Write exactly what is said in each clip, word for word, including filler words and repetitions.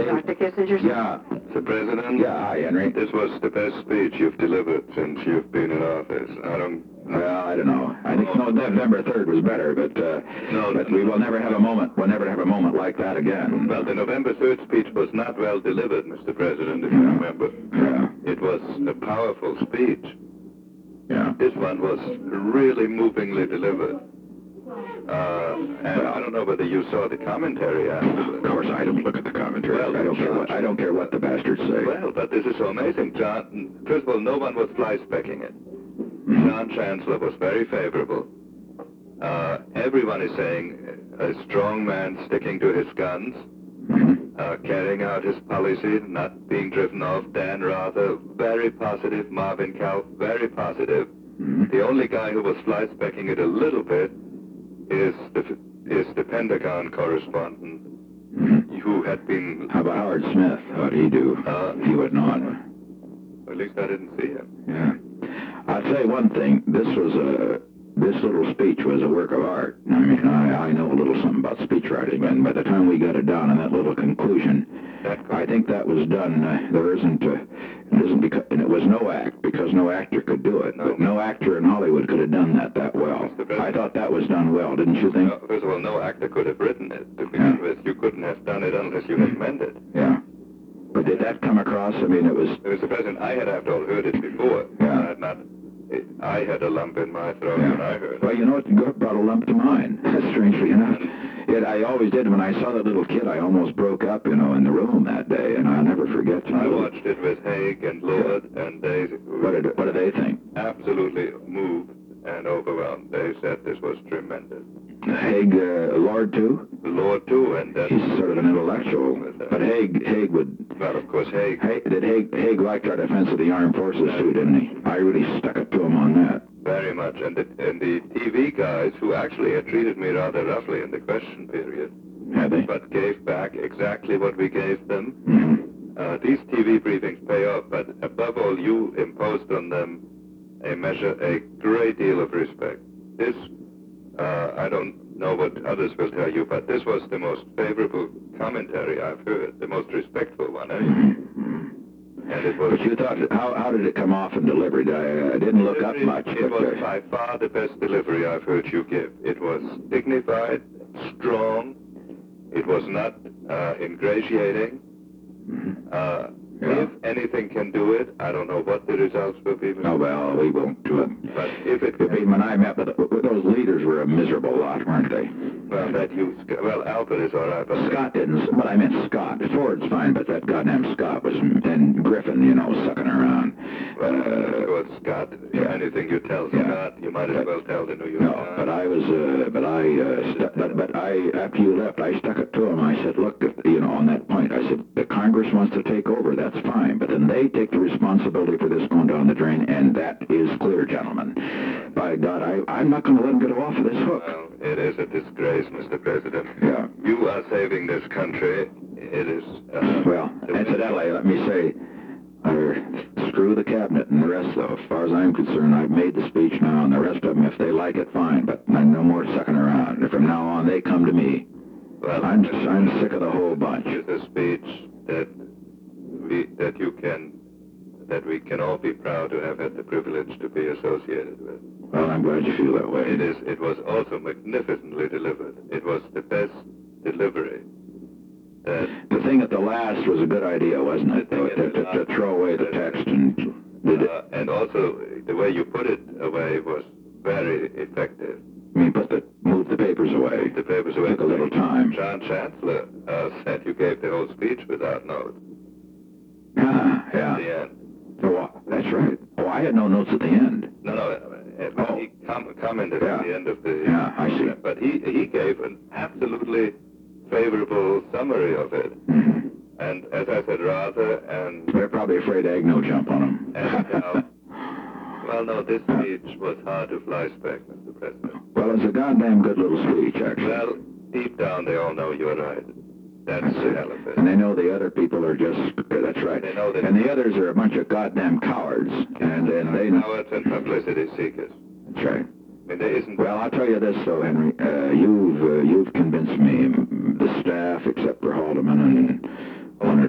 Doctor Kissinger? Yeah. Mister President? Yeah, hi, Henry. This was the best speech you've delivered since you've been in office. I don't... Well, I don't know. I think no, November third was better, but, uh, no, but we will never have a moment, we'll never have a moment like that again. Well, the November third speech was not well delivered, Mister President, if you Yeah. remember. Yeah. It was a powerful speech. Yeah. This one was really movingly delivered. Uh, and Well, I don't know whether you saw the commentary afterwards. Of course, I don't look at the commentary. Well, I don't care what I don't care what the bastards say. Well, but this is so amazing, John. First of all, no one was fly-specking it. Mhm. John Chancellor was very favorable. Uh, everyone is saying a strong man sticking to his guns, Mhm. uh, carrying out his policy, not being driven off. Dan Rather, very positive. Marvin Kalf, very positive. Mhm. The only guy who was fly-specking it a little bit is the, is the Pentagon correspondent, Mhm. who had been... How about Howard Smith? How'd he do? Uh, he would not. At least I didn't see him. Yeah. I'd say one thing. This was a this little speech was a work of art. I mean, I, I know a little something about speech writing, and by the time we got it down in that little conclusion, I think that was done. Uh, there isn't, uh, it isn't because, and it was no act because no actor could do it. No. But no actor in Hollywood could have done that that well. I thought that was done well, didn't you think? No, first of all, no actor could have written it to begin Yeah. with. You couldn't have done it unless you had meant it. Yeah. But did that come across? I mean, it was. Mister President, I had, after all, heard it before. Yeah. I had not. It, I had a lump in my throat Yeah. when I heard it. Well, you know, it brought a lump to mine, strangely enough. It, I always did. When I saw that little kid, I almost broke up, you know, in the room that day, and I'll never forget. You know, I watched it with Haig and Lord, yeah. and they what did what did they think? Absolutely moved and overwhelmed. They said this was tremendous. Haig, uh, Lord too. Lord too, and uh, he's sort of an intellectual. But Haig, Haig would. Well, of course, Haig. Haig did Haig Haig liked our defense of the armed forces too, didn't he? I really stuck it to him on that. Very much, and the, and the T V guys who actually had treated me rather roughly in the question period, had they? But gave back exactly what we gave them. Mm-hmm. Uh, these T V briefings pay off, but above all, you imposed on them a measure, a great deal of respect. This, uh, I don't know what others will tell you, but this was the most favorable commentary I've heard, the most respectful one, anyway. Mm-hmm. And it was. But you thought, how how did it come off in delivery? I, I didn't look up much. It but, was uh, by far the best delivery I've heard you give. It was dignified, strong. It was not uh, ingratiating. Mm-hmm. Uh, Yeah. If anything can do it, I don't know what the results will be. Oh, well, we won't do it. But if it could be, when I met with, with those leaders were a miserable lot, weren't they? Well, that you, well, Albert is all right, but Scott didn't, but I meant Scott. Ford's fine, but that goddamn Scott was, and Griffin, you know, sucking around. Well, uh, well, Scott, yeah. anything you tell Yeah. Scott, you might as But- well tell the New York No, Times. but I was, uh, but I, uh, stu- but, but I, after you left, I stuck it to him. I said, look, if, you know, on that point, I said, the Congress wants to take over, that's fine, but then they take the responsibility for this going down the drain, and that is clear, gentlemen. By God, I, I'm not going to let them get off of this hook. Well, it is a disgrace, Mister President. Yeah. You are saving this country. It is... Uh, Well, incidentally, let me say, uh, screw the cabinet and the rest, though. As far as I'm concerned, I've made the speech now, and the rest of them, if they like it, fine, but no more sucking around. And from now on, they come to me. well, I'm just, I'm sick of the whole bunch. It's a speech that we, that you can, that we can all be proud to have had the privilege to be associated with. Well, I'm glad you feel that way. It is. It was also magnificently delivered. It was the best delivery. That The thing at the last was a good idea, wasn't it? To, to, to, to throw away the text and... Did it, uh, and also the way you put it away was very effective. I mean, put the, move the papers away. The papers away. Took a little time. John Chancellor uh, said you gave the whole speech without notes. Ah, At yeah. the end. Oh, uh, that's right. Oh, I had no notes at the end. No, no. Uh, Oh. He com- commented Yeah. at the end of the. Yeah, I see. But he he gave an absolutely favorable summary of it. Mm-hmm. And as I said, rather and They're probably afraid Agnew jump on them. and uh, well, no, this speech was hard to fly spec, Mister President. Well, it's a goddamn good little speech, actually. Well, deep down they all know you're right. That's That's the it. hell of it. And they know the other people are just... That's right. They know that- And the others are a bunch of goddamn cowards. And, and they know... Cowards and publicity seekers. That's right. I mean, there isn't. Well, I'll tell you this, though, Henry. Uh, you've uh, you've convinced me, the staff, except for Haldeman and one or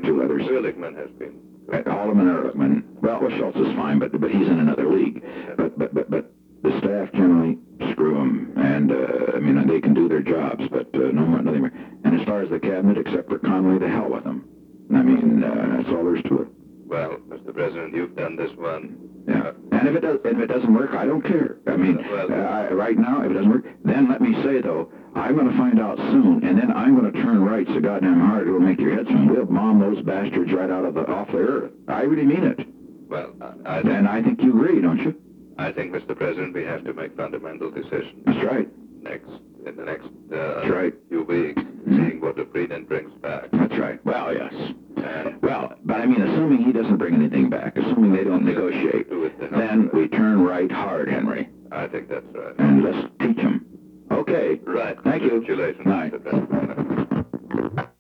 Ehrlichman has been. Uh, Haldeman, Ehrlichman. Well, well, Schultz is fine, but but he's in another league. But but but but the staff generally screw them, and uh, I mean they can do their jobs, but uh, no more, nothing more. And as far as the cabinet, except for Conway, the hell with them. I mean uh, that's all there is to it. Well, Mister President, you've done this one. Yeah. And if it does, if it doesn't work, I don't care. I mean, Well- uh, I, right now, if it doesn't work, then let me say though, I'm going to find out soon, and then I'm going to turn right so goddamn hard it'll make your head swim. We'll bomb those bastards right out of the off the earth. I really mean it. Well, I, I think, And I think you agree, don't you? I think, Mister President, we have to make fundamental decisions That's right. next in the next uh, That's right. few weeks, seeing what the Freedom brings back. That's right. Well, yes. And Well, but I mean, assuming he doesn't bring anything back, assuming they don't negotiate, do it to help then us. we turn right hard, Henry, I think that's right. and let's teach him. Okay. Right. Thank you. Congratulations, Night. Mister President.